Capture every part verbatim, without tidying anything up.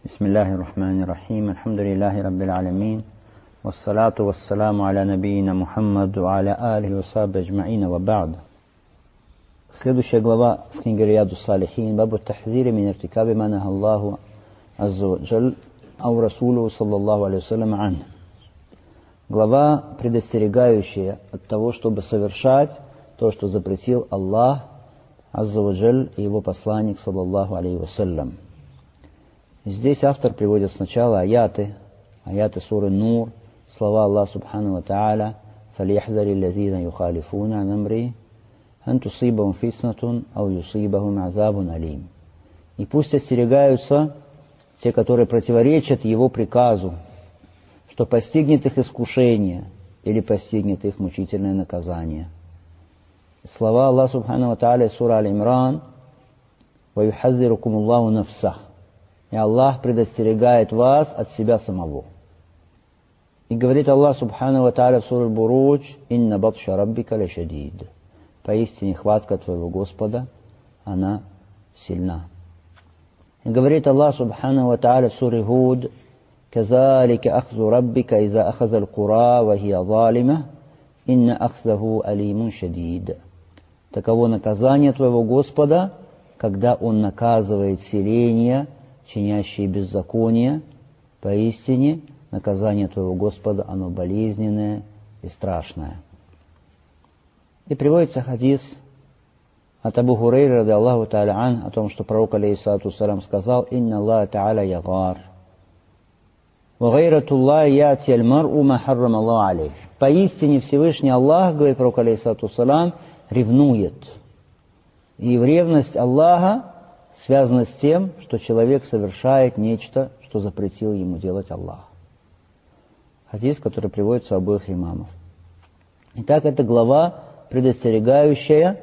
Бисмиллахи рахмани рахим. Алхамдулиллахи раббил алямин. Вассалату вассаламу аля набиина Мухаммаду ва аля алихи ва сахбихи аджмаина ва ба'д. Следующая глава в книге Рияду Салихин. Бабу тахзири мин иртикаби ма наха Аллаху азза ва джаль ау расулуху саллаллаху алейхи ва саллям ан. Глава, предостерегающая от того, чтобы совершать то, что запретил Аллах азза ва джаль и его посланник саллаллаху алейхи ва саллям. Здесь автор приводит сначала аяты, аяты суры Нур, слова Аллаха субхану ва тааля: «Фалияхзари лазина юхалифуна ан амри, ан тусибахум фитнатун, ау юсибахум азабун алим». И пусть остерегаются те, которые противоречат его приказу, что постигнет их искушение или постигнет их мучительное наказание. Слова Аллаха субхану ва тааля, сура Аль-Имран: «Ва юхаззирукум Аллаху нафсах». И Аллах предостерегает вас от себя самого. И говорит Аллах субхану ва тааля в суре Аль-Буруджь: «Инна батша раббика лашадид». Поистине хватка твоего Господа, она сильна. И говорит Аллах субхану ва тааля в суре Худ: «Казалика ахзу раббика иза ахазал кура ва хия залима, инна ахзаху алимун шадид». Таково наказание твоего Господа, когда Он наказывает селения, чинящие беззаконие. Поистине наказание твоего Господа, оно болезненное и страшное. И приводится хадис от Абу Хурейры ради Аллаху та'аля ан о том, что пророк алейхиссалату вассалям сказал: «Инна Аллаха та'аля ягар, ва гайратуллахи яти аль-мар'у ма харрама Аллаху алейх». Поистине Всевышний Аллах, говорит пророк алейхиссалату вассалям, ревнует. И в ревность Аллаха связано с тем, что человек совершает нечто, что запретил ему делать Аллах. Хадис, который приводится у обоих имамов. Итак, это глава, предостерегающая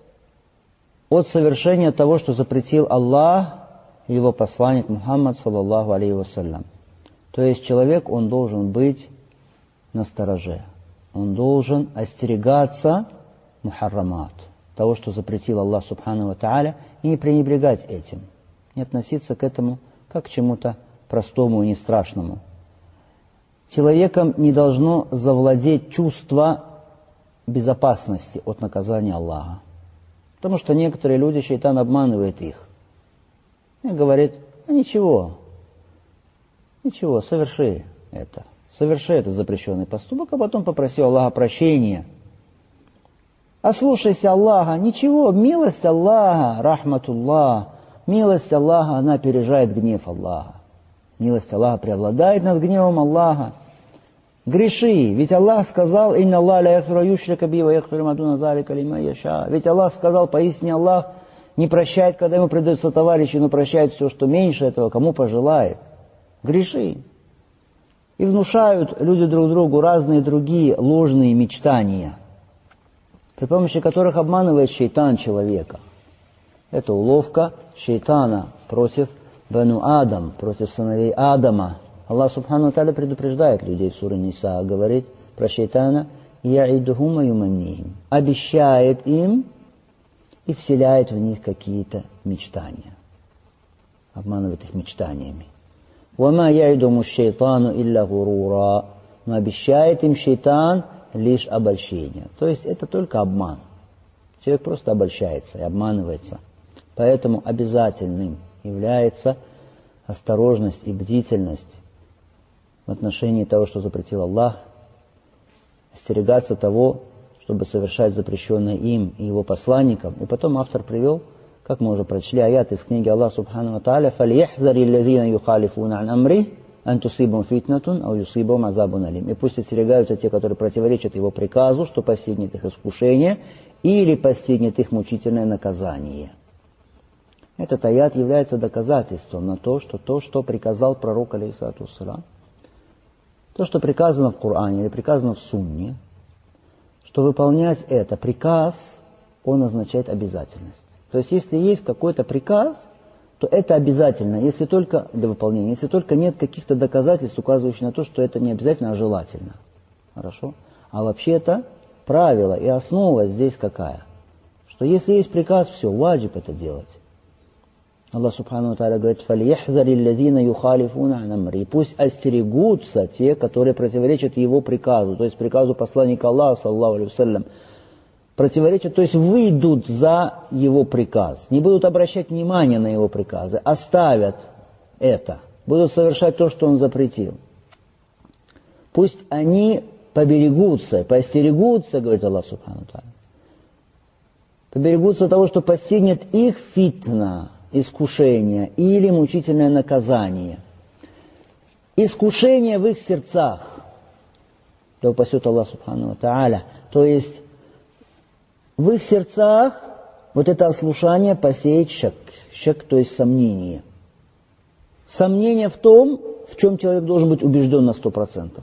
от совершения того, что запретил Аллах и его посланник Мухаммад саллаллаху алейхи вассалям. То есть человек, он должен быть настороже. Он должен остерегаться мухаррамат, того, что запретил Аллах субхану ва тааля, и не пренебрегать этим, не относиться к этому как к чему-то простому и не страшному. Человеком не должно завладеть чувство безопасности от наказания Аллаха, потому что некоторые люди, шайтан обманывает их и говорит: а ничего, ничего, соверши это, соверши этот запрещенный поступок, а потом попроси Аллаха прощения. Ослушайся Аллаха, ничего, милость Аллаха, рахматуллах, милость Аллаха, она опережает гнев Аллаха. Милость Аллаха преобладает над гневом Аллаха. Греши, ведь Аллах сказал: «Инна Аллах ла ягфиру юшрика би ва ягфиру ма дуна залика лиман яша». Ведь Аллах сказал: поистине Аллах не прощает, когда ему предаются товарищи, но прощает все, что меньше этого, кому пожелает. Греши. И внушают люди друг другу разные другие ложные мечтания, при помощи которых обманывает шайтан человека. Это уловка шайтана против Бану Адам, против сыновей Адама. Аллах субхану ва тааля предупреждает людей в суре Ниса, говорит про шайтана: «Яидухум ва юманнихим», обещает им и вселяет в них какие-то мечтания, обманывает их мечтаниями. «Вама яидуму шайтану илля гурура», но обещает им шайтан лишь обольщение. То есть это только обман. Человек просто обольщается и обманывается. Поэтому обязательным является осторожность и бдительность в отношении того, что запретил Аллах, остерегаться того, чтобы совершать запрещенное им и его посланникам. И потом автор привел, как мы уже прочли, аят из книги Аллаха субхану ва тааля: «Фалияхзари лазина юхалифуна ан амри, ан тусибахум фитнатун, ау юсибахум азабун алим». И пусть остерегаются те, которые противоречат его приказу, что постигнет их искушение или постигнет их мучительное наказание. Этот аят является доказательством на то, что то, что приказал пророк алейхиссалату вассалям, то, что приказано в Коране или приказано в Сунне, что выполнять это приказ, он означает обязательность. То есть, если есть какой-то приказ, то это обязательно, если только для выполнения, если только нет каких-то доказательств, указывающих на то, что это не обязательно, а желательно. Хорошо? А вообще-то правило и основа здесь какая? Что если есть приказ, все, ваджиб это делать. Аллах Субхану ва Тааля говорит: «Фальяхзари ллазина юхалифуна ан амри». И пусть остерегутся те, которые противоречат его приказу, то есть приказу посланника Аллаха, саллаллаху алейхи вассалям. Противоречат, то есть выйдут за его приказ, не будут обращать внимания на его приказы, оставят это, будут совершать то, что он запретил. Пусть они поберегутся, поостерегутся, говорит Аллах Субхану ва Тааля, поберегутся того, что постигнет их фитна, искушение или мучительное наказание. Искушение в их сердцах, да упасет Аллах Субхану ва Тааля, то есть в их сердцах вот это ослушание посеет шак, шак, то есть сомнение. Сомнение в том, в чем человек должен быть убежден на сто процентов.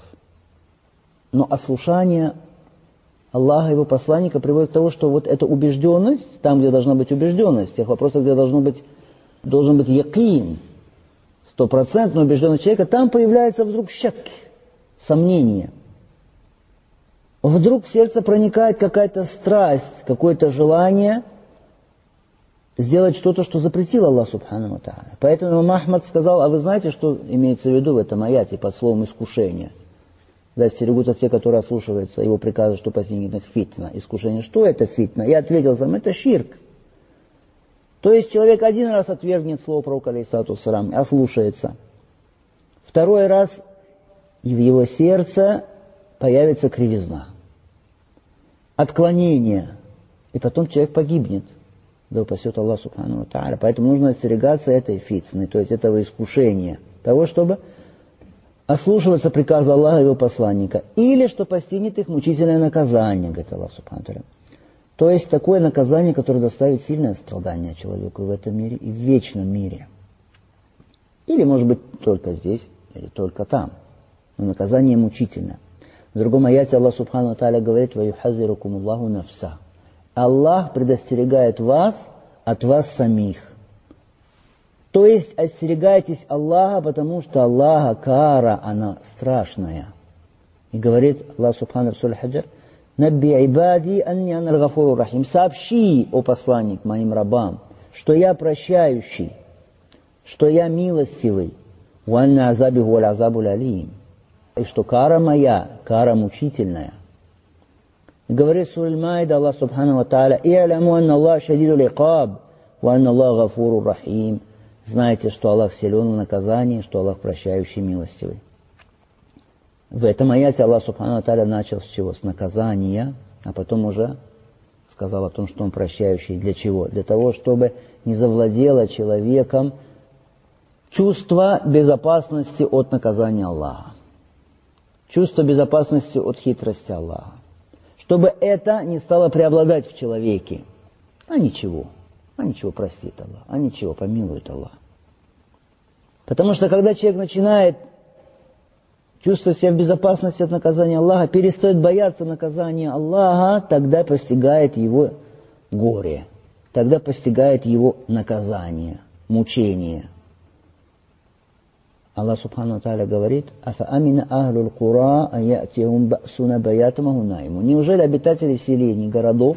Но ослушание Аллаха и его посланника приводит к тому, что вот эта убежденность, там, где должна быть убежденность, в тех вопросах, где должно быть, должен быть якин, стопроцентная убежденность человека, там появляется вдруг шак, сомнение. Вдруг в сердце проникает какая-то страсть, какое-то желание сделать что-то, что запретил Аллах Субхану ва Тааля. Поэтому имам Ахмад сказал: а вы знаете, что имеется в виду в этом аяте под словом искушение? Да, стерегутся те, которые ослушиваются его приказа, что постигнет их фитна, искушение. Что это фитна? Я ответил сам: это ширк. То есть человек один раз отвергнет слово пророка алейхиссалату вассалям и ослушается. Второй раз в его сердце появится кривизна, отклонение, и потом человек погибнет. Да упасет Аллах Субхану ва Тааля. Поэтому нужно остерегаться этой фитны, то есть этого искушения, того, чтобы ослушиваться приказа Аллаха и его посланника, или что постигнет их мучительное наказание, говорит Аллах Субхану ва Тааля. То есть такое наказание, которое доставит сильное страдание человеку в этом мире и в вечном мире. Или, может быть, только здесь, или только там. Но наказание мучительное. В другом аяте Аллах Субхану ва Тааля говорит: «Ваюхазирукум Аллаху нафса». Аллах предостерегает вас от вас самих. То есть остерегайтесь Аллаха, потому что Аллаха кара, она страшная. И говорит Аллах Субхану ва Тааля: «Набби ибади анни анал гафуру рахим». Сообщи, о посланник, моим рабам, что я прощающий, что я милостивый. «Ва анна азаби хуаль азабуль алим». И что кара моя, кара мучительная. И говорит в суре Аль-Маида Аллах Субхану ва Тааля: «И'ламу анна Аллах шадидуль икаб, ва анна Аллах гафуру рахим». Знайте, что Аллах силен в наказании, что Аллах прощающий, милостивый. В этом аяте Аллах Субхану ва Тааля начал с чего? С наказания, а потом уже сказал о том, что Он прощающий. Для чего? Для того, чтобы не завладело человеком чувство безопасности от наказания Аллаха, чувство безопасности от хитрости Аллаха. Чтобы это не стало преобладать в человеке. А ничего. А ничего простит Аллах. А ничего помилует Аллах. Потому что когда человек начинает чувствовать себя в безопасности от наказания Аллаха, перестает бояться наказания Аллаха, тогда постигает его горе. Тогда постигает его наказание, мучение. Аллах Субхану ва Тааля говорит: «Афа амина ахлюл кура аятихум ба'суна баятам ва хум наимун». Неужели обитатели селений, городов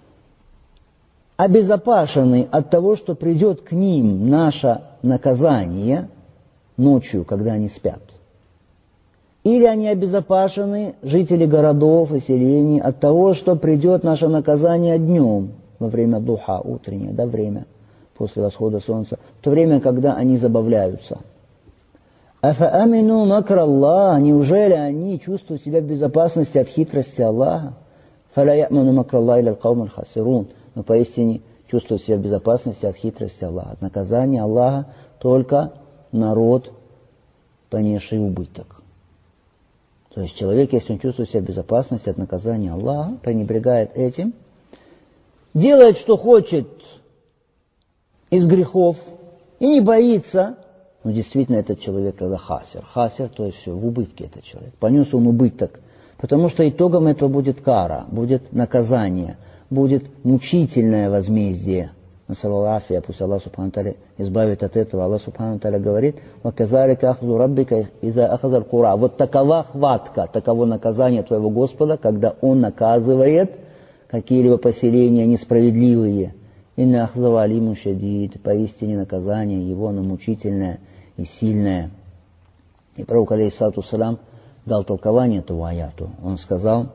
обезопасены от того, что придет к ним наше наказание ночью, когда они спят? Или они обезопасены, жители городов и селений, от того, что придет наше наказание днем, во время духа, утреннее, да, время после восхода солнца, в то время, когда они забавляются? «Афа амину макр Аллах». Неужели они чувствуют себя в безопасности от хитрости Аллаха? «Фаля я'ману макр Аллах иля аль-каум аль-хасирун». Но поистине чувствуют себя в безопасности от хитрости Аллаха, от наказания Аллаха только народ, понесший убыток. То есть человек, если он чувствует себя в безопасности от наказания Аллаха, пренебрегает этим, делает, что хочет из грехов и не боится, но действительно этот человек когда хасир. Хасир, то есть все, в убытке этот человек. Понес он убыток, потому что итогом этого будет кара, будет наказание, будет мучительное возмездие. Насаллаху, пусть Аллах Субхану Тааля избавит от этого. Аллах Субхану Тааля говорит: «Ваказалика ахзу раббика иза ахазал кура». Вот такова хватка, таково наказание твоего Господа, когда Он наказывает какие-либо поселения несправедливые «Инна ахзава алимун шадид», поистине наказание его, оно мучительное и сильное. И пророк, алейхиссалату вассалям, дал толкование этому аяту. Он сказал: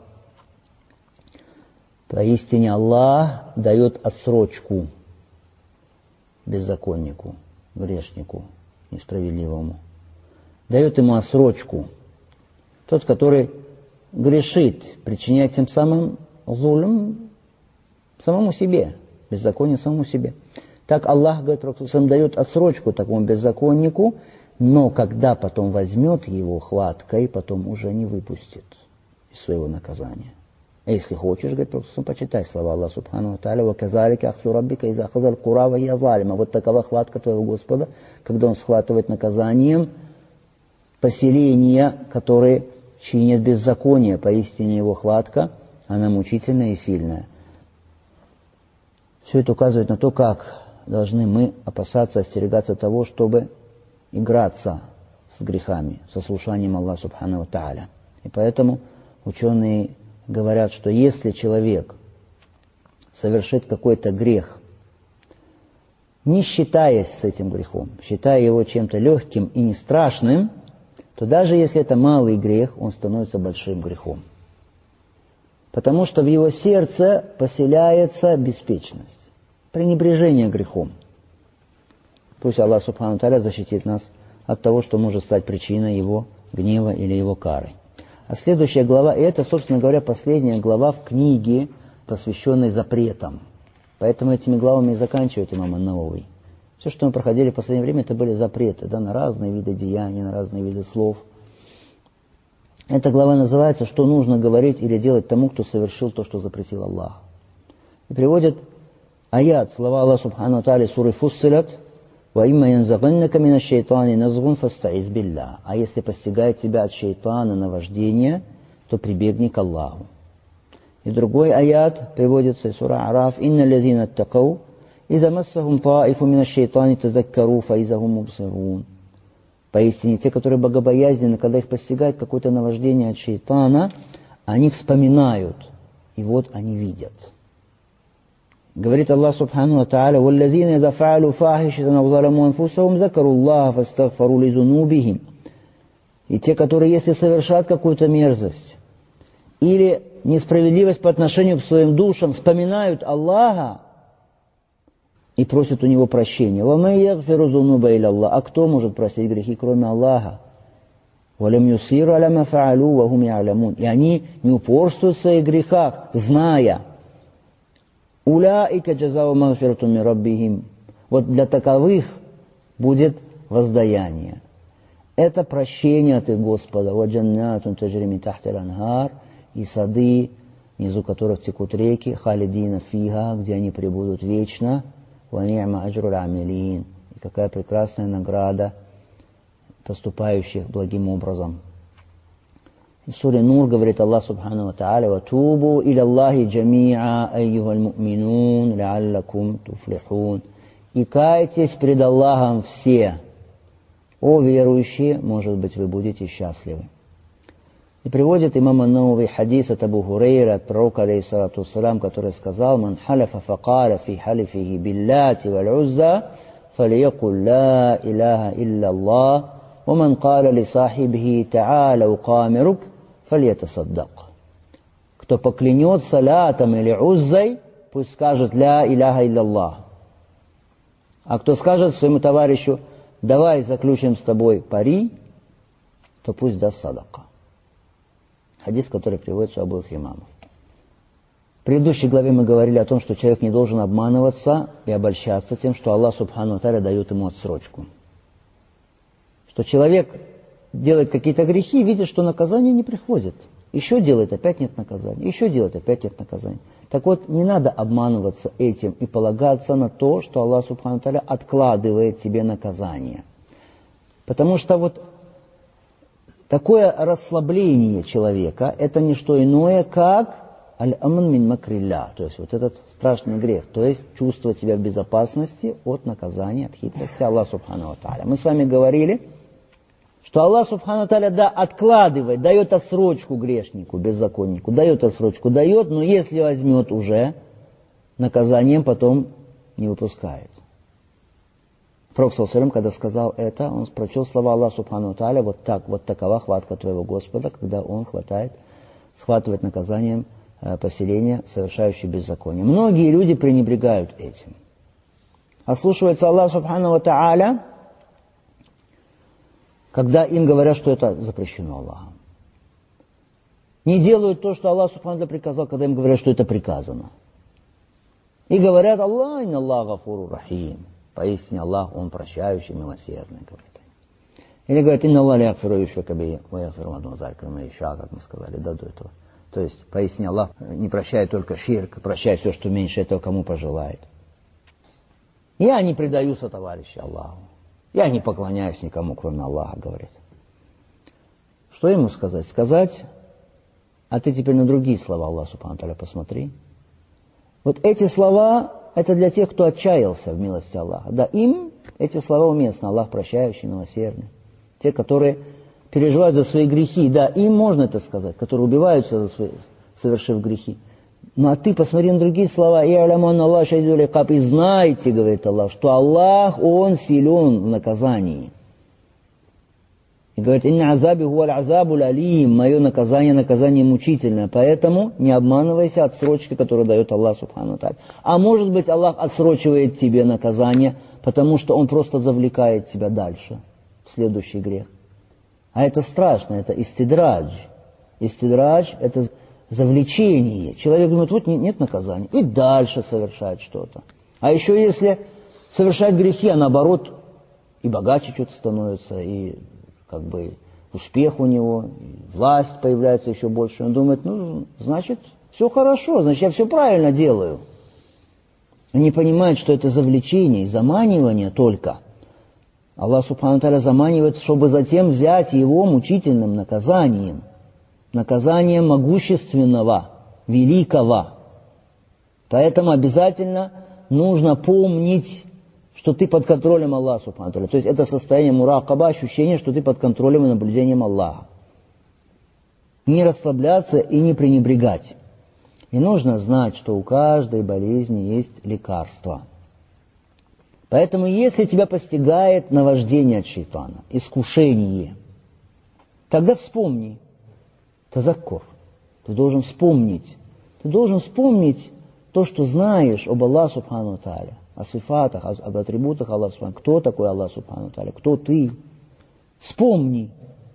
поистине Аллах дает отсрочку беззаконнику, грешнику, несправедливому. Дает ему отсрочку. Тот, который грешит, причиняет тем самым зулм самому себе, беззаконие самому себе. Так Аллах, говорит, сам дает отсрочку такому беззаконнику, но когда потом возьмет его хваткой, потом уже не выпустит из своего наказания. А если хочешь, говорит, почитай слова Аллаха Субхану ва Тааля: «Ва казалика ахзу раббика иза ахазал кура ва хия залима». Вот такова хватка твоего Господа, когда Он схватывает наказанием поселения, которые чинят беззаконие. Поистине Его хватка, она мучительная и сильная. Все это указывает на то, как должны мы опасаться, остерегаться того, чтобы играться с грехами, со слушанием Аллаха Субхану ва Тааля. И поэтому ученые говорят, что если человек совершит какой-то грех, не считаясь с этим грехом, считая его чем-то легким и не страшным, то даже если это малый грех, он становится большим грехом. Потому что в его сердце поселяется беспечность, пренебрежение грехом. Пусть Аллах Субхану ва Тааля защитит нас от того, что может стать причиной его гнева или его кары. А следующая глава, и это, собственно говоря, последняя глава в книге, посвященной запретам. Поэтому этими главами и заканчивает имам ан-Навави. Все, что мы проходили в последнее время, это были запреты, да, на разные виды деяний, на разные виды слов. Эта глава называется «Что нужно говорить или делать тому, кто совершил то, что запретил Аллах». И приводит аят, слова Аллаха Субхану ва Тааля, суры Фуссилат: «Ва имма янзаганнака мина шайтани назгун фастаиз билля». А если постигает тебя от шайтана наваждение, то прибегни к Аллаху. И другой аят приводится из сура Араф: «Инна лазина аттакау, ида массахум таифу мина шайтани тазаккару фаизахум мубсирун». Поистине, те, которые богобоязненны, когда их постигает какое-то наваждение от шайтана, они вспоминают, и вот они видят. Говорит Аллах Субхану ва Тааля: «Валлазина иза фаалу фахишатан ау заламу анфусахум закару Аллаха фастагфару ли зунубихим». И те, которые, если совершат какую-то мерзость или несправедливость по отношению к своим душам, вспоминают Аллаха и просят у Него прощения. «Ва ман ягфиру зунуба илля Аллах». А кто может простить грехи, кроме Аллаха? «Ва лам юсиру аля ма фаалу ва хум я'ламун». И они не упорствуют в своих грехах, зная. «Уляика джазау магфирату мин раббихим». Вот для таковых будет воздаяние. Это прощение от их Господа. «Ва джаннатун таджри мин тахтил анхар». И сады, внизу которых текут реки, халидина фиха, где они пребудут вечно. «Ва ни'ма аджрул амилин». И какая прекрасная награда поступающих благим образом. В суре Нур говорит Аллах Субхану ва Тааля: «Ватубу иля Аллахи джами'a айюхаль му'минун ла'аллакум туфлихун». И кайтесь пред Аллахом все, о верующие, может быть, вы будете счастливы. И приводит имам ан-Навави хадис от Абу Хурейра, от пророка, алейхиссалату вассалям, который сказал: «Ман халяфа факаля фи халифихи билляти валь-узза, фалиякул ла илаха илля Аллах, ومن قال لصاحبه تعالى أقامرك فليتصدق». Кто поклянется лятом или уззой, пусть скажет ля иляха илля. А кто скажет своему товарищу: давай заключим с тобой пари, то пусть даст садака. Хадис, который приводится у обоих имамов. В предыдущей главе мы говорили о том, что человек не должен обманываться и обольщаться тем, что Аллах Субхану ва Тааля дает ему отсрочку. Что человек делает какие-то грехи, видит, что наказание не приходит. Еще делает, опять нет наказания. Еще делает, опять нет наказания. Так вот, не надо обманываться этим и полагаться на то, что Аллах Субхану ва Тааля откладывает тебе наказание. Потому что вот такое расслабление человека, это не что иное, как аль-амн мин макрилля, то есть вот этот страшный грех, то есть чувствовать себя в безопасности от наказания, от хитрости Аллаха Субхану ва Тааля. Мы с вами говорили, что Аллах Субхану ва Тааля, да, откладывает, дает отсрочку грешнику, беззаконнику, дает отсрочку, дает, но если возьмет уже, наказанием потом не выпускает. Пророк, саллаллаху алейхи ва саллям, когда сказал это, он прочел слова Аллаха субхану ва тааля: вот так, вот такова хватка твоего Господа, когда он хватает, схватывает наказанием э, поселения, совершающее беззаконие. Многие люди пренебрегают этим. Ослушивается Аллах субхану ва тааля, когда им говорят, что это запрещено Аллахом. Не делают то, что Аллах субхану ва тааля приказал, когда им говорят, что это приказано. И говорят: Аллах, инна Аллах гафуру рахим. Поистине Аллах, Он прощающий, милосердный, говорит. Или говорят: инна Аллах ля ягфиру юшрика бихи ва ягфиру ма дуна залика лиман яша, как мы сказали, да, до этого. То есть, поистине Аллах не прощает только ширк, прощает все, что меньше этого, кому пожелает. Я не предаю сотоварища Аллаху. Я не поклоняюсь никому, кроме Аллаха, говорит. Что ему сказать? Сказать: а ты теперь на другие слова Аллаха субхану ва тааля посмотри. Вот эти слова, это для тех, кто отчаялся в милости Аллаха. Да, им эти слова уместны. Аллах прощающий, милосердный. Те, которые переживают за свои грехи, да, им можно это сказать, которые убиваются, за свои, совершив грехи. Ну а ты посмотри на другие слова. И знайте, говорит Аллах, что Аллах, Он силен в наказании. И говорит: инна азаби хуа аль-азабу алим. Мое наказание, наказание мучительное. Поэтому не обманывайся отсрочкой, которую дает Аллах субхану ва тааля. А может быть, Аллах отсрочивает тебе наказание, потому что Он просто завлекает тебя дальше, в следующий грех. А это страшно, это истидрадж. Истидрадж – это завлечение. Человек думает: вот нет наказания, и дальше совершает что-то. А еще если совершать грехи, а наоборот, и богаче что-то становится, и как бы успех у него, власть появляется еще больше. Он думает: ну, значит, все хорошо, значит, я все правильно делаю. Он не понимает, что это завлечение и заманивание только. Аллах субхану ва тааля заманивает, чтобы затем взять его мучительным наказанием. Наказанием могущественного, великого. Поэтому обязательно нужно помнить, что ты под контролем Аллаха субхану ва тааля. То есть это состояние муракаба, ощущение, что ты под контролем и наблюдением Аллаха. Не расслабляться и не пренебрегать. И нужно знать, что у каждой болезни есть лекарство. Поэтому если тебя постигает наваждение от шейтана, искушение, тогда вспомни, тазаккур, ты должен вспомнить, ты должен вспомнить то, что знаешь об Аллахе субхану ва тааля, о сифатах, об атрибутах Аллаха субхану ва тааля. Кто такой Аллах субхану ва тааля? Кто ты? Вспомни.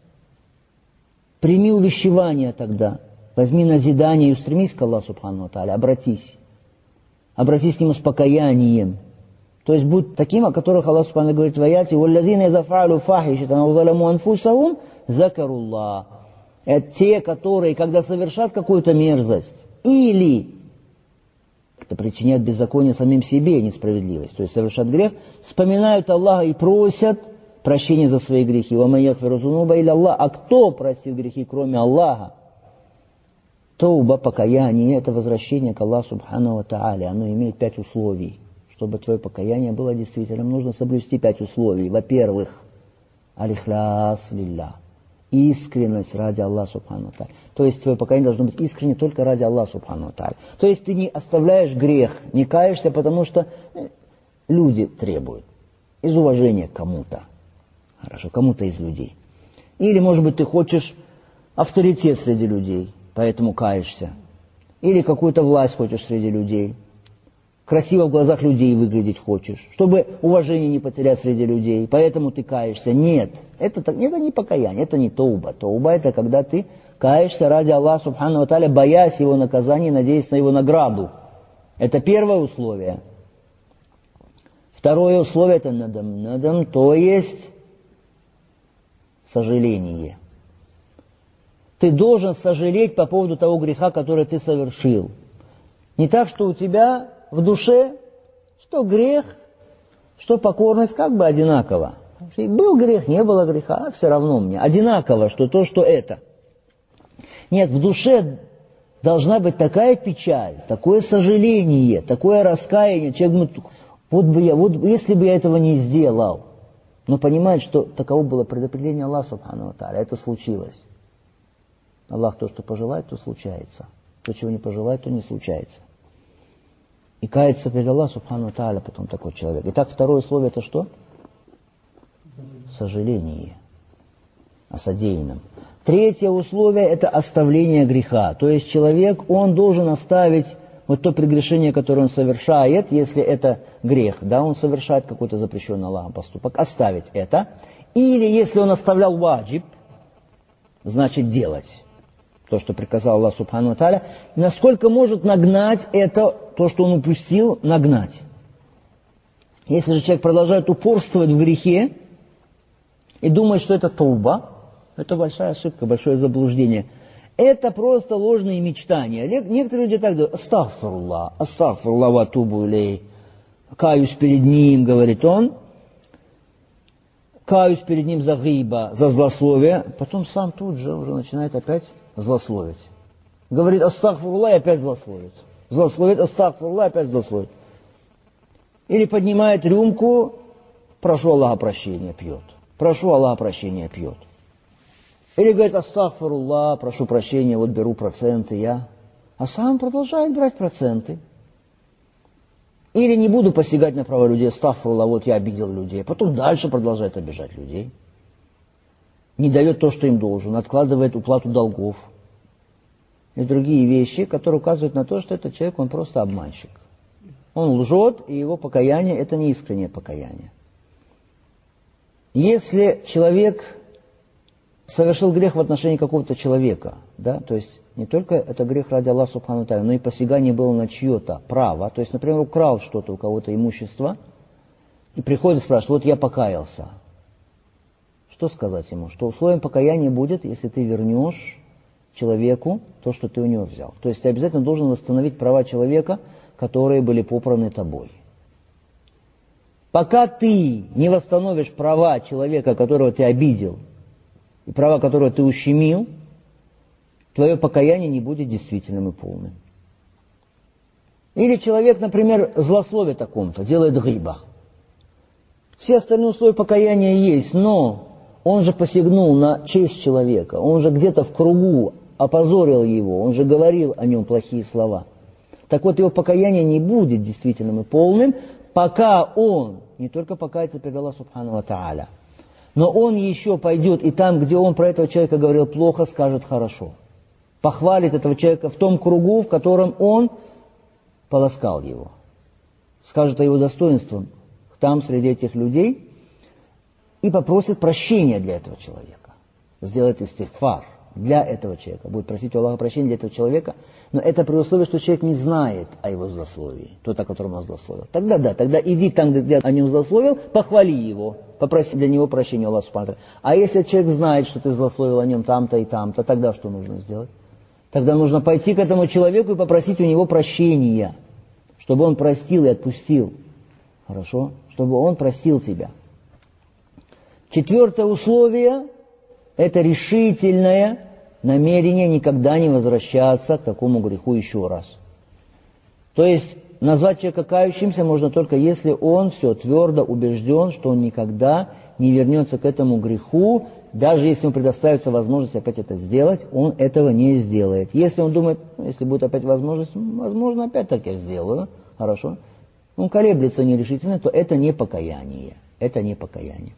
Прими увещевание тогда. Возьми назидание и устремись к Аллаху субхану ва тааля. Обратись. Обратись к Нему с покаянием. То есть будь таким, о которых Аллах субхану ва тааля говорит в аяте: «Валлазина иза фа'алю фахишатан ау заламу анфусахум закаруллах». Это те, которые, когда совершат какую-то мерзость, или это причиняет беззаконие самим себе, несправедливость, то есть совершат грех, вспоминают Аллаха и просят прощения за свои грехи. А кто простит грехи, кроме Аллаха? Тауба, покаяние, это возвращение к Аллаху субхану ва тааля. Оно имеет пять условий. Чтобы твое покаяние было действительным, нужно соблюсти пять условий. Во-первых, алихляс лилля. Искренность ради Аллаха субхану ва тааля. То есть твое покаяние должно быть искренне только ради Аллаха субхану ва тааля. То есть ты не оставляешь грех, не каешься, потому что люди требуют. Из уважения к кому-то. Хорошо, кому-то из людей. Или, может быть, ты хочешь авторитет среди людей, поэтому каешься. Или какую-то власть хочешь среди людей. Красиво в глазах людей выглядеть хочешь, чтобы уважение не потерять среди людей, поэтому ты каешься. Нет, это, это не покаяние, это не тауба. Тауба – это когда ты каешься ради Аллаха субхану ва тааля, боясь Его наказания, надеясь на Его награду. Это первое условие. Второе условие – это надам. Надам, то есть сожаление. Ты должен сожалеть по поводу того греха, который ты совершил. Не так, что у тебя в душе, что грех, что покорность, как бы одинаково. Был грех, не было греха, а все равно мне. Одинаково, что то, что это. Нет, в душе должна быть такая печаль, такое сожаление, такое раскаяние. Человек думает: вот бы я, вот если бы я этого не сделал. Но понимает, что таково было предопределение Аллаха субхану ва тааля. Это случилось. Аллах то, что пожелает, то случается. То, чего не пожелает, то не случается. И кается перед Аллахом субхану тааля потом такой человек. Итак, второе условие это что? Сожаление о содеянном. Третье условие это оставление греха. То есть человек, он должен оставить вот то прегрешение, которое он совершает, если это грех, да, он совершает какой-то запрещенный Аллахом поступок, оставить это. Или если он оставлял ваджиб, значит делать то, что приказал Аллах субхану тааля, насколько может нагнать это, то, что он упустил, нагнать. Если же человек продолжает упорствовать в грехе и думает, что это тауба, это большая ошибка, большое заблуждение. Это просто ложные мечтания. Некоторые люди так говорят: астагфируллах, астагфируллах ва атубу илейх. Каюсь перед ним, говорит он, каюсь перед ним за гиба, за злословие, потом сам тут же уже начинает опять злословить. Говорит астагфируллах и опять злословит. Злословит астагфируллах и опять злословит. Или поднимает рюмку, прошу Аллаха прощения, пьет. Прошу Аллаха прощения, пьет. Или говорит астагфируллах, прошу прощения, вот беру проценты я. А сам продолжает брать проценты. Или не буду посягать на права людей, астагфируллах, вот я обидел людей. Потом дальше продолжает обижать людей. Не дает то, что им должен, откладывает уплату долгов. И другие вещи, которые указывают на то, что этот человек, он просто обманщик. Он лжет, и его покаяние – это не искреннее покаяние. Если человек совершил грех в отношении какого-то человека, да, то есть не только это грех ради Аллаха субхану тааля, но и посягание было на чье-то право, то есть, например, украл что-то у кого-то имущество, и приходит и спрашивает: вот я покаялся. Что сказать ему? Что условием покаяния будет, если ты вернешь человеку то, что ты у него взял. То есть ты обязательно должен восстановить права человека, которые были попраны тобой. Пока ты не восстановишь права человека, которого ты обидел, и права, которого ты ущемил, твое покаяние не будет действительным и полным. Или человек, например, злословит о ком-то, делает гиба. Все остальные условия покаяния есть, но он же посягнул на честь человека, он же где-то в кругу опозорил его, он же говорил о нем плохие слова. Так вот, его покаяние не будет действительным и полным, пока он не только покается перед Аллахом субхану тааля, но он еще пойдет и там, где он про этого человека говорил плохо, скажет хорошо. Похвалит этого человека в том кругу, в котором он полоскал его. Скажет о его достоинствах там, среди этих людей, и попросит прощения для этого человека. Сделает истигфар для этого человека. Будет просить у Аллаха прощения для этого человека, но это при условии, что человек не знает о его злословии, тот, о котором он злословил. Тогда да, тогда иди там, где о нем злословил, похвали его, попроси для него прощения у Аллаха субхану тааля. А если человек знает, что ты злословил о нем там-то и там-то, тогда что нужно сделать? Тогда нужно пойти к этому человеку и попросить у него прощения, чтобы он простил и отпустил. Хорошо? Чтобы он простил тебя. Четвертое условие – это решительное намерение никогда не возвращаться к такому греху еще раз. То есть назвать человека кающимся можно только если он все твердо убежден, что он никогда не вернется к этому греху, даже если ему предоставится возможность опять это сделать, он этого не сделает. Если он думает, ну, если будет опять возможность, возможно, опять так я сделаю, хорошо, он колеблется нерешительно, то это не покаяние. Это не покаяние.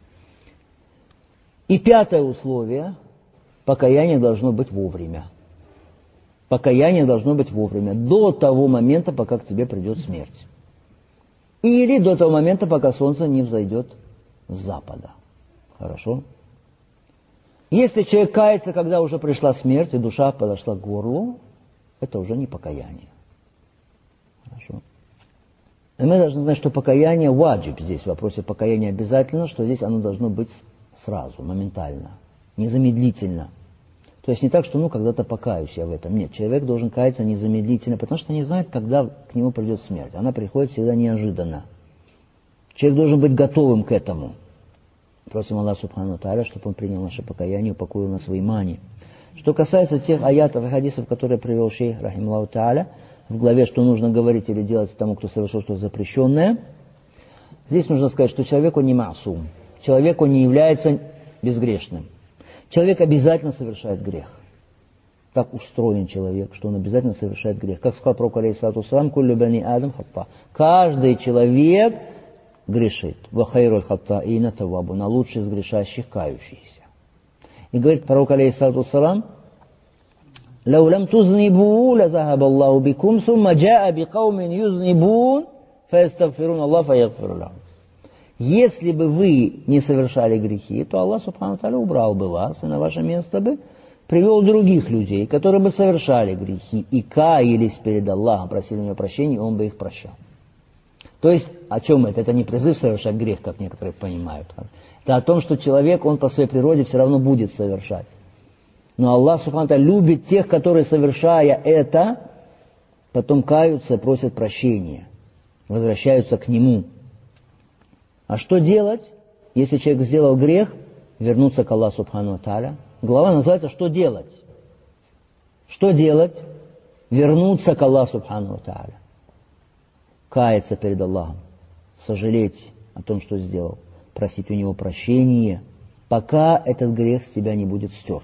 И пятое условие – покаяние должно быть вовремя. Покаяние должно быть вовремя, до того момента, пока к тебе придет смерть. Или до того момента, пока солнце не взойдет с запада. Хорошо? Если человек кается, когда уже пришла смерть, и душа подошла к горлу, это уже не покаяние. Хорошо? И мы должны знать, что покаяние ваджиб здесь, в вопросе покаяния обязательно, что здесь оно должно быть сразу, моментально, незамедлительно. То есть не так, что ну когда-то покаюсь я в этом. Нет, человек должен каяться незамедлительно, потому что не знает, когда к нему придет смерть. Она приходит всегда неожиданно. Человек должен быть готовым к этому. Просим Аллаха субхану тааля, чтобы он принял наше покаяние и упокоил нас в имане. Что касается тех аятов и хадисов, которые привел шейх рахималлаху тааля, в главе, что нужно говорить или делать тому, кто совершил что-то запрещенное, здесь нужно сказать, что человек, он не маасум. Человек, он не является безгрешным. Человек обязательно совершает грех. так устроен человек, что он обязательно совершает грех. Как сказал пророк, алейхиссалату вассалам, «Куллю бани Адам хатта». Каждый человек грешит. «Ва хайруль хаттаина таввабун», а лучший из грешащих кающийся. И говорит пророк, алейхиссалату вассалам, «Лау лам тузнибу, ла захаба Аллаху бикум, сумма джаа бикаумин юзнибун, фаястагфирун Аллах, фаягфиру лахум». Если бы вы не совершали грехи, то Аллах субхану тааля убрал бы вас, и на ваше место бы привел других людей, которые бы совершали грехи и каялись перед Аллахом, просили у него прощения, и он бы их прощал. То есть, о чем это? Это не призыв совершать грех, как некоторые понимают. Это о том, что человек, он по своей природе все равно будет совершать. Но Аллах субхану тааля любит тех, которые, совершая это, потом каются и просят прощения, возвращаются к Нему. А что делать, если человек сделал грех, вернуться к Аллаху субхану тааля? Глава называется «Что делать?». Что делать? Вернуться к Аллаху субхану тааля. Каяться перед Аллахом, сожалеть о том, что сделал, просить у Него прощения, пока этот грех с тебя не будет стерт.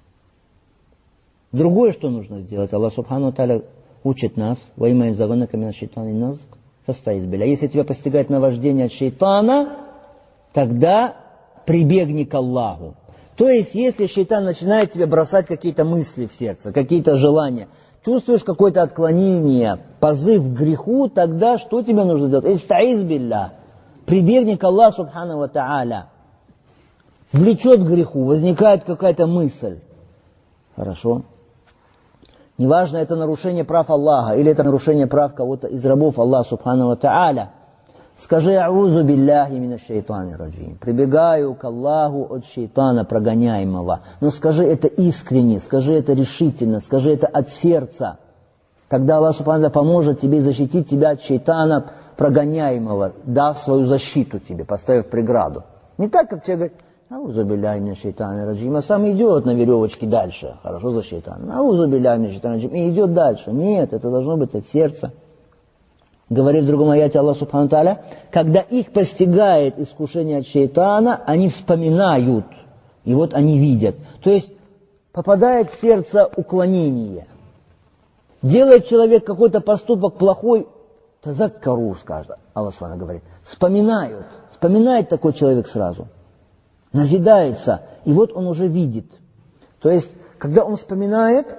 Другое, что нужно сделать, Аллах субхану тааля учит нас, «Ва имма янзаганнака мина шайтани назг, фастаиз билля». Если тебя постигает наваждение от шайтана, тогда прибегни к Аллаху. То есть, если шайтан начинает тебе бросать какие-то мысли в сердце, какие-то желания, чувствуешь какое-то отклонение, позыв к греху, тогда что тебе нужно делать? Истаиз билля. Прибегни к Аллаху субхану ва тааля. Влечет к греху, возникает какая-то мысль. Хорошо. Неважно, это нарушение прав Аллаха, или это нарушение прав кого-то из рабов Аллаха субхану ва тааля. Скажи «Аузу билляхи минаш шайтани раджим». Прибегаю к Аллаху от шайтана прогоняемого. Но скажи это искренне, скажи это решительно, скажи это от сердца. Тогда Аллах субхану ва тааля поможет тебе защитить тебя от шайтана прогоняемого, дав свою защиту тебе, поставив преграду. Не так, как человек говорит «Аузу билляхи минаш шайтани раджим», а сам идет на веревочке дальше, хорошо за шайтаном. «Аузу билляхи минаш шайтани раджим», и идет дальше. Нет, это должно быть от сердца. Говорит в другом аяте Аллах субхану тааля, когда их постигает искушение от шайтана, они вспоминают, и вот они видят. То есть попадает в сердце уклонение. Делает человек какой-то поступок плохой, тазаккару, скажет Аллах субхану говорит, вспоминают, вспоминает такой человек сразу, назидается, и вот он уже видит. То есть, когда он вспоминает,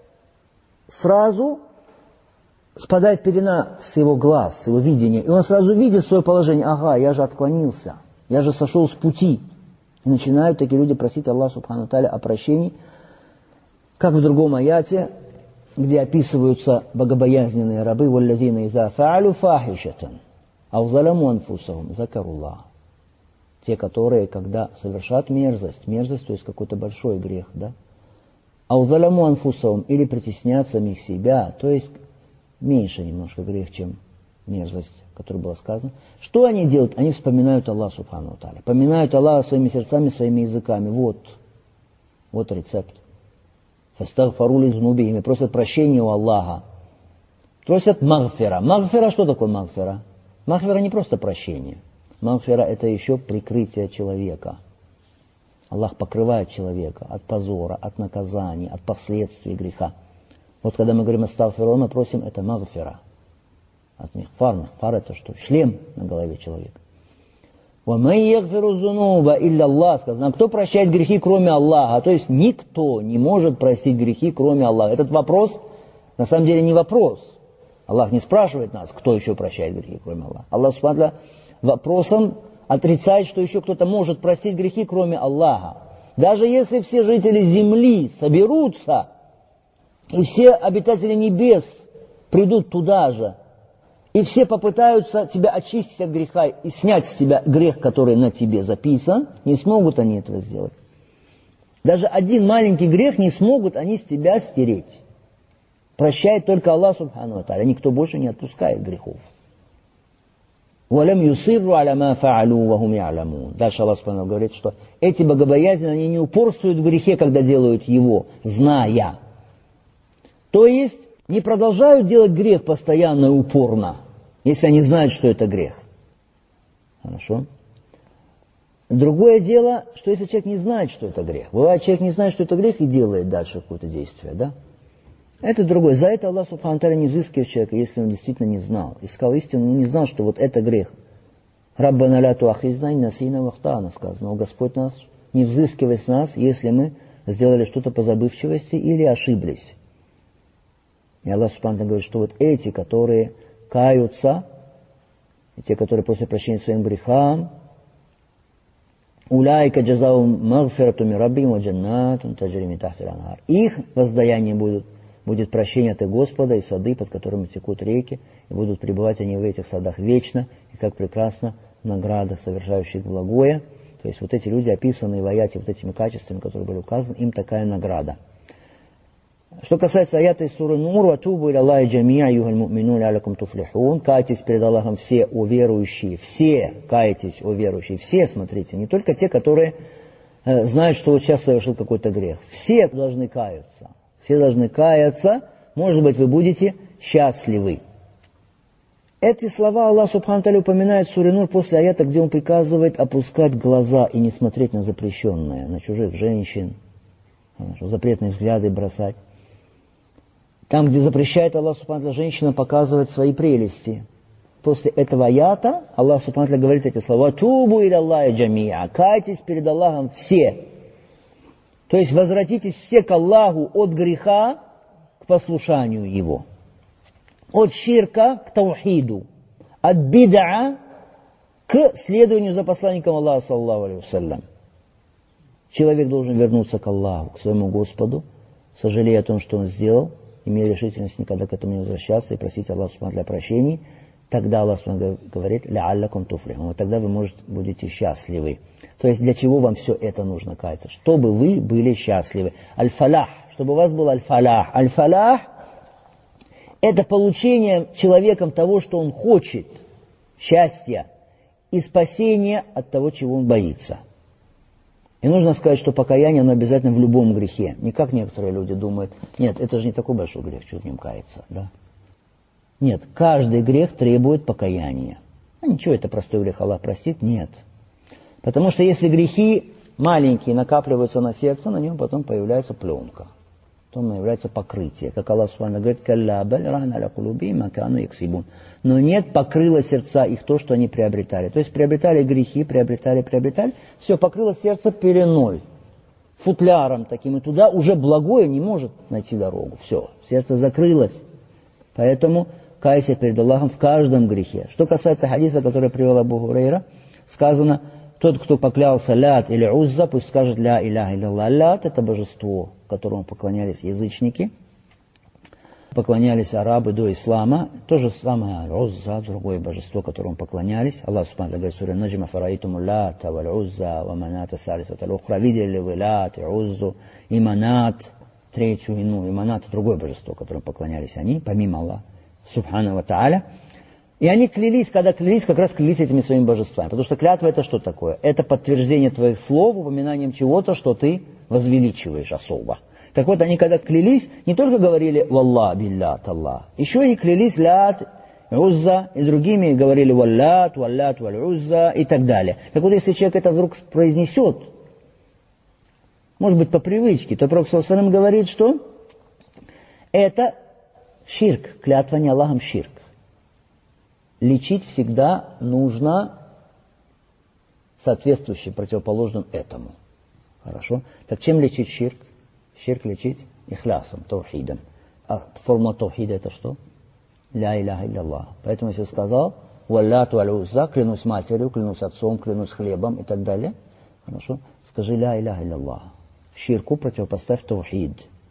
сразу спадает пелена с его глаз, с его видения, и он сразу видит свое положение. Ага, я же отклонился, я же сошел с пути. И начинают такие люди просить Аллаха субхану тааля о прощении, как в другом аяте, где описываются богобоязненные рабы, «Валлазина иза фа'алю фахишатан, ау заламу анфусахум, закаруллах». Те, которые, когда совершат мерзость, мерзость, то есть какой-то большой грех, да, ау заламу анфусахум, или притеснят самих себя, то есть меньше немножко грех, чем мерзость, о которой было сказано. Что они делают? Они вспоминают Аллаха субхану ва тааля. Поминают Аллаха своими сердцами, своими языками. Вот. Вот рецепт. Фастагфару ли зунубихим. Просят прощения у Аллаха. Просят магфира. Магфира, что такое магфира? Магфира не просто прощение. Магфира это еще прикрытие человека. Аллах покрывает человека от позора, от наказания, от последствий греха. Вот когда мы говорим астагфируллах, мы просим это магфира. От михфар. Михфар это что? Шлем на голове человека. «Ва ман ягфиру зунуба илля Аллах». Сказано, кто прощает грехи, кроме Аллаха? То есть никто не может простить грехи, кроме Аллаха. Этот вопрос, на самом деле, не вопрос. Аллах не спрашивает нас, кто еще прощает грехи, кроме Аллаха. Аллах субхану ва тааля вопросом отрицает, что еще кто-то может простить грехи, кроме Аллаха. Даже если все жители земли соберутся, и все обитатели небес придут туда же, и все попытаются тебя очистить от греха и снять с тебя грех, который на тебе записан, не смогут они этого сделать. Даже один маленький грех не смогут они с тебя стереть. Прощает только Аллах субхану ва тааля, никто больше не отпускает грехов. «Валям юсирру аля ма фа'алу ва хум я'ламун». Дальше Аллах субхану говорит, что эти богобоязненные, они не упорствуют в грехе, когда делают его, зная. То есть, не продолжают делать грех постоянно и упорно, если они знают, что это грех. Хорошо? Другое дело, что если человек не знает, что это грех. Бывает, человек не знает, что это грех, и делает дальше какое-то действие, да? Это другое. За это Аллах Субхану ва Тааля не взыскивает человека, если он действительно не знал. Искал истину, но не знал, что вот это грех. Раббана ля туахизна ин насина ва ахтана, сказано. О Господь нас, не взыскивай с нас, если мы сделали что-то по забывчивости или ошиблись. И Аллах Субхану ва Тааля говорит, что вот эти, которые каются, и те, которые после прощения своим грехам, улайка джазаум магфирату мин раббихим ва джаннатун таджри мин тахтиха аль-анхар. Их воздаяние будет, будет прощение от их Господа и сады, под которыми текут реки, и будут пребывать они в этих садах вечно, и как прекрасна награда совершающих благое. То есть вот эти люди, описанные в аяте вот этими качествами, которые были указаны, им такая награда. Что касается аята из суры Нур, «Ватубу иля Аллахи джами'а юхаль му'минун лялякум туфлихун», кайтесь перед Аллахом все, о верующие, все, кайтесь, о верующие, все, смотрите, не только те, которые э, знают, что вот сейчас совершил какой-то грех. Все должны каяться, все должны каяться, может быть, вы будете счастливы. Эти слова Аллах Субхану ва Тааля упоминает в суре Нур после аята, где Он приказывает опускать глаза и не смотреть на запрещенное, на чужих женщин, запретные взгляды бросать. Там, где запрещает Аллах Субхану ва Тааля женщинам показывать свои прелести. После этого аята Аллах Субхану ва Тааля говорит эти слова: «Тубу иля Аллахи джами'а», кайтесь перед Аллахом все. То есть возвратитесь все к Аллаху от греха к послушанию Его. От ширка к таухиду. От бид'a к следованию за посланником Аллаха, саллаллаху алейхи вассалям. Человек должен вернуться к Аллаху, к своему Господу, сожалея о том, что он сделал, имея решительность никогда к этому не возвращаться и просить Аллаха Субхану для прощений. Тогда Аллах Субхану говорит: «Ля'аллякум туфлихун». Вот тогда вы, может, будете счастливы. То есть для чего вам все это нужно каяться? Чтобы вы были счастливы. Аль-фалах, чтобы у вас был аль-фалах. Аль-фалах – это получение человеком того, что он хочет, счастья и спасения от того, чего он боится. И нужно сказать, что покаяние, оно обязательно в любом грехе. Не как некоторые люди думают: нет, это же не такой большой грех, что в нем каяться. Да? Нет, каждый грех требует покаяния. А ничего, это простой грех, Аллах простит? Нет. Потому что если грехи маленькие накапливаются на сердце, на нем потом появляется пленка. Потом появляется покрытие. Как Аллах Субхану говорит: «Калла баль рана аля кулубихим ма кану яксибун». Но нет, покрыло сердца их то, что они приобретали. То есть приобретали грехи, приобретали, приобретали. Все, покрыло сердце пеленой, футляром таким. И туда уже благое не может найти дорогу. Все, сердце закрылось. Поэтому кайся перед Аллахом в каждом грехе. Что касается хадиса, который привел Абу Хурайра, сказано: тот, кто поклялся лят или узза, пусть скажет ля иляха илlallah. Лят – это божество, которому поклонялись язычники, поклонялись арабы до ислама. То же самое узза, другое божество, которому поклонялись. Аллах Субхану говорит в суре Наджм: «Афараитуму лята валь узза ва маната салисата аль-ухра». Видели ли вы лят и уззу и манат, третью ину, и манат – другое божество, которому поклонялись они, помимо Аллаха Субхану ва Тааля. И они клялись, когда клялись, как раз клялись этими своими божествами. Потому что клятва – это что такое? Это подтверждение твоих слов, упоминанием чего-то, что ты возвеличиваешь особо. Так вот, они когда клялись, не только говорили «Валлах биллят Аллах», еще и клялись «Лят», «Узза» и другими говорили «Валлят», «Валлят», «Валь-Узза» и так далее. Так вот, если человек это вдруг произнесет, может быть, по привычке, то Пророк саллаллаху алейхи ва саллям говорит, что это ширк, клятва не Аллахом ширк. Лечить всегда нужно соответствующим, противоположным этому. Хорошо? Так чем лечить ширк? Ширк лечить ихлясом, таухидом. А формула таухида это что? Ля иляха илlallah. Поэтому если сказал «Валлату аль-узза», клянусь матерью, клянусь отцом, клянусь хлебом и так далее, хорошо? Скажи «Ля иляха илlallah». Ширку противопоставь таухид.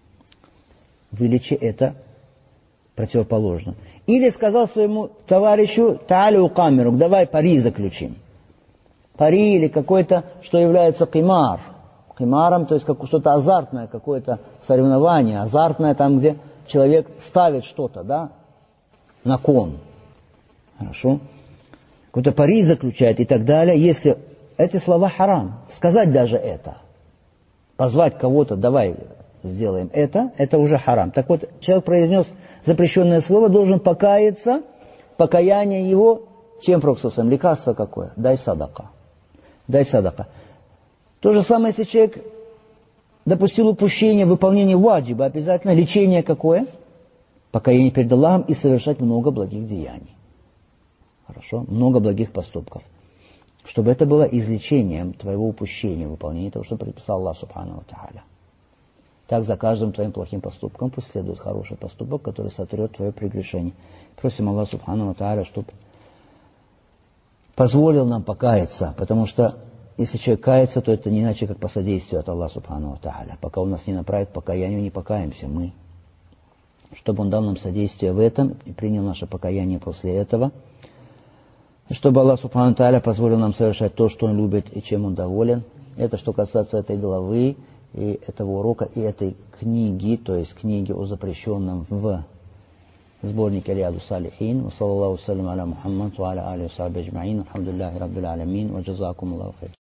Вылечи это противоположно. Или сказал своему товарищу: «Та'али укамирук», давай пари заключим. Пари или какой-то, что является кимар. Кимаром, то есть как что-то азартное, какое-то соревнование. Азартное там, где человек ставит что-то, да, на кон. Хорошо? Какой-то пари заключает и так далее. Если эти слова харам, сказать даже это, позвать кого-то, давай сделаем это, это уже харам. Так вот, человек произнес запрещенное слово, должен покаяться, покаяние его, чем Пророк саллаллаху алейхи ва саллям, лекарство какое? Дай садака. дай садака. То же самое, если человек допустил упущение выполнения ваджиба, обязательно лечение какое? Покаяние перед Аллахом и совершать много благих деяний. Хорошо? Много благих поступков. Чтобы это было излечением твоего упущения, выполнения того, что предписал Аллах Субхану ва Тааля. Так за каждым твоим плохим поступком пусть следует хороший поступок, который сотрет твое прегрешение. Просим Аллах Субхану ва Тааля, чтобы позволил нам покаяться, потому что если человек кается, то это не иначе, как по содействию от Аллаха Субхану ва Тааля. Пока он нас не направит к покаянию, не покаемся мы. Чтобы он дал нам содействие в этом и принял наше покаяние после этого. И чтобы Аллах Субхану ва Тааля позволил нам совершать то, что Он любит и чем Он доволен. Это что касается этой главы, и этого урока, и этой книги, то есть книги о запрещенном в сборнике Риаду Салихин. Ва саллаллаху салям аля Мухаммад ва аля алихи ва сахбихи аджмаин. Алхамдулиллахи раббил алямин. Ва джазакум Аллаху хайр.